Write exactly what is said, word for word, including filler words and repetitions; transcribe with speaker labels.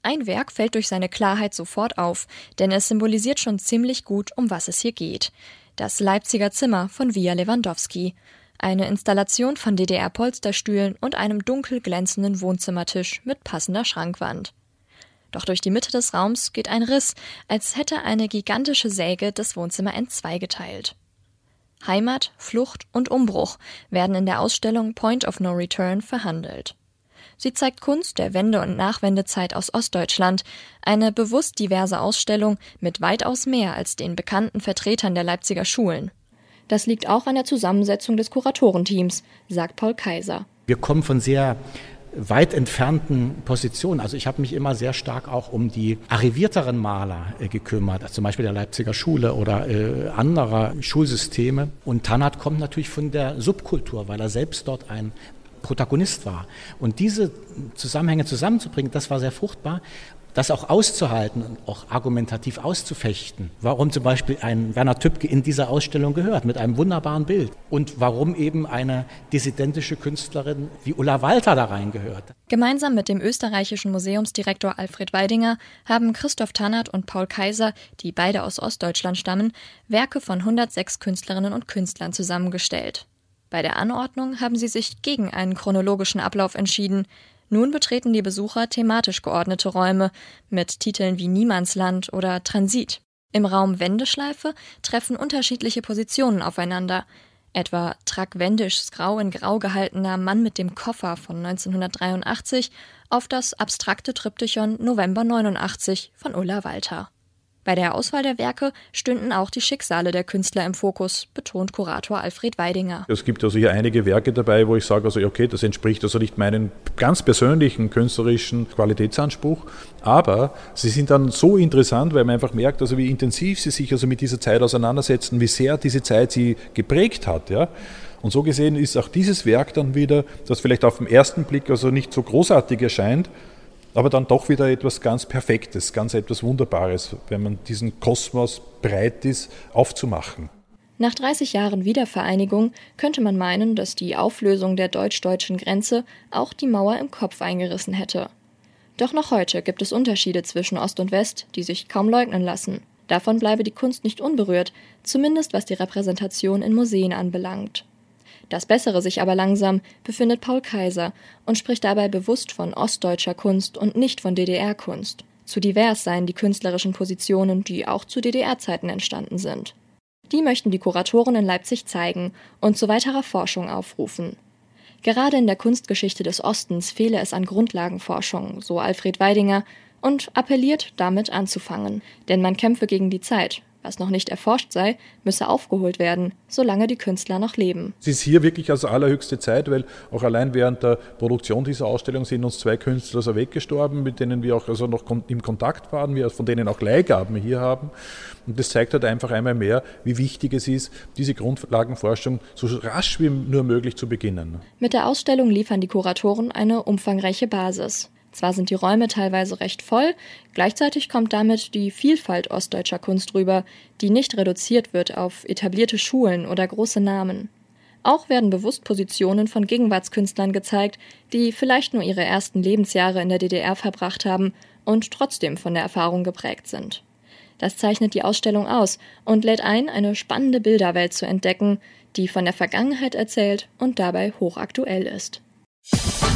Speaker 1: Ein Werk fällt durch seine Klarheit sofort auf, denn es symbolisiert schon ziemlich gut, um was es hier geht. Das Leipziger Zimmer von Wia Lewandowski. Eine Installation von D D R-Polsterstühlen und einem dunkel glänzenden Wohnzimmertisch mit passender Schrankwand. Doch durch die Mitte des Raums geht ein Riss, als hätte eine gigantische Säge das Wohnzimmer entzwei geteilt. Heimat, Flucht und Umbruch werden in der Ausstellung Point of No Return verhandelt. Sie zeigt Kunst der Wende- und Nachwendezeit aus Ostdeutschland, eine bewusst diverse Ausstellung mit weitaus mehr als den bekannten Vertretern der Leipziger Schulen. Das liegt auch an der Zusammensetzung des Kuratorenteams, sagt Paul Kaiser.
Speaker 2: Wir kommen von sehr weit entfernten Positionen. Also ich habe mich immer sehr stark auch um die arrivierteren Maler äh, gekümmert, also zum Beispiel der Leipziger Schule oder äh, anderer Schulsysteme. Und Tanat kommt natürlich von der Subkultur, weil er selbst dort ein Protagonist war. Und diese Zusammenhänge zusammenzubringen, das war sehr fruchtbar. Das auch auszuhalten und auch argumentativ auszufechten. Warum zum Beispiel ein Werner Tübke in dieser Ausstellung gehört, mit einem wunderbaren Bild. Und warum eben eine dissidentische Künstlerin wie Ulla Walter da reingehört.
Speaker 1: Gemeinsam mit dem österreichischen Museumsdirektor Alfred Weidinger haben Christoph Tanat und Paul Kaiser, die beide aus Ostdeutschland stammen, Werke von hundertsechs Künstlerinnen und Künstlern zusammengestellt. Bei der Anordnung haben sie sich gegen einen chronologischen Ablauf entschieden. Nun betreten die Besucher thematisch geordnete Räume mit Titeln wie Niemandsland oder Transit. Im Raum Wendeschleife treffen unterschiedliche Positionen aufeinander. Etwa Track Wendischs grau in grau gehaltener Mann mit dem Koffer von neunzehnhundertdreiundachtzig auf das abstrakte Triptychon November neunundachtzig von Ulla Walter. Bei der Auswahl der Werke stünden auch die Schicksale der Künstler im Fokus, betont Kurator Alfred Weidinger.
Speaker 3: Es gibt also hier einige Werke dabei, wo ich sage, also okay, das entspricht also nicht meinem ganz persönlichen künstlerischen Qualitätsanspruch, aber sie sind dann so interessant, weil man einfach merkt, also wie intensiv sie sich also mit dieser Zeit auseinandersetzen, wie sehr diese Zeit sie geprägt hat, ja. Und so gesehen ist auch dieses Werk dann wieder, das vielleicht auf den ersten Blick also nicht so großartig erscheint, aber dann doch wieder etwas ganz Perfektes, ganz etwas Wunderbares, wenn man diesen Kosmos bereit ist, aufzumachen.
Speaker 1: Nach dreißig Jahren Wiedervereinigung könnte man meinen, dass die Auflösung der deutsch-deutschen Grenze auch die Mauer im Kopf eingerissen hätte. Doch noch heute gibt es Unterschiede zwischen Ost und West, die sich kaum leugnen lassen. Davon bleibe die Kunst nicht unberührt, zumindest was die Repräsentation in Museen anbelangt. Das bessere sich aber langsam, befindet Paul Kaiser und spricht dabei bewusst von ostdeutscher Kunst und nicht von D D R-Kunst. Zu divers seien die künstlerischen Positionen, die auch zu D D R-Zeiten entstanden sind. Die möchten die Kuratoren in Leipzig zeigen und zu weiterer Forschung aufrufen. Gerade in der Kunstgeschichte des Ostens fehle es an Grundlagenforschung, so Alfred Weidinger, und appelliert, damit anzufangen. Denn man kämpfe gegen die Zeit. Was noch nicht erforscht sei, müsse aufgeholt werden, solange die Künstler noch leben.
Speaker 3: Es ist hier wirklich also allerhöchste Zeit, weil auch allein während der Produktion dieser Ausstellung sind uns zwei Künstler also weggestorben, mit denen wir auch also noch im Kontakt waren, wir von denen auch Leihgaben hier haben. Und das zeigt halt einfach einmal mehr, wie wichtig es ist, diese Grundlagenforschung so rasch wie nur möglich zu beginnen.
Speaker 1: Mit der Ausstellung liefern die Kuratoren eine umfangreiche Basis. Zwar sind die Räume teilweise recht voll, gleichzeitig kommt damit die Vielfalt ostdeutscher Kunst rüber, die nicht reduziert wird auf etablierte Schulen oder große Namen. Auch werden bewusst Positionen von Gegenwartskünstlern gezeigt, die vielleicht nur ihre ersten Lebensjahre in der D D R verbracht haben und trotzdem von der Erfahrung geprägt sind. Das zeichnet die Ausstellung aus und lädt ein, eine spannende Bilderwelt zu entdecken, die von der Vergangenheit erzählt und dabei hochaktuell ist.